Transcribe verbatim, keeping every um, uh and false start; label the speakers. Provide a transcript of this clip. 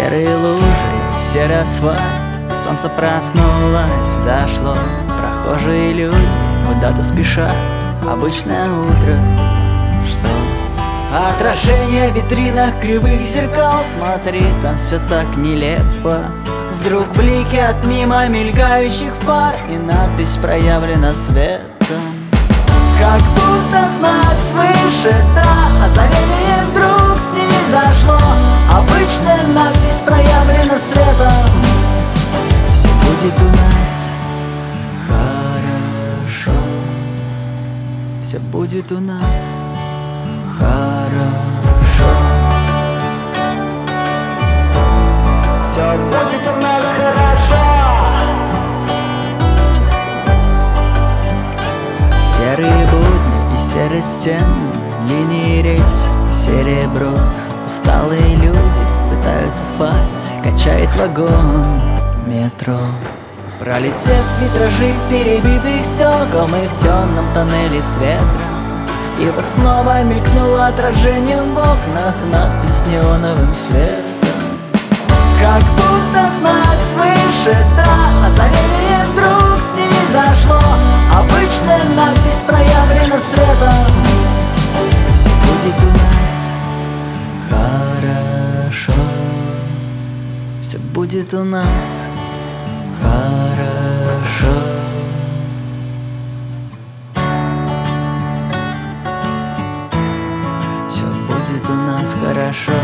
Speaker 1: Серые лужи, серый асфальт, солнце проснулось, зашло. Прохожие люди куда-то спешат, обычное утро. Что? Отражение в витринах кривых зеркал, смотри, там все так нелепо. Вдруг блики от мимо мелькающих фар, и надпись проявлена светом. Как будто знак свыше, да, озарение вдруг снизошло. Обычная надпись проявлена светом. Все будет у нас хорошо. Все будет у нас хорошо. Все будет у нас хорошо. Серые будни и серые стены, линии рельс, серебро. Усталые люди пытаются спать, качает вагон метро. Пролетев витражи перебитых стекол, мы в темном тоннеле с ветром. И вот снова мелькнуло отражением в окнах надпись неоновым светом. Как будто знак свыше, да, озарение вдруг снизошло. Обычная надпись проявлена светом. Все будет у нас хорошо. Все будет у нас хорошо. Все будет у нас хорошо.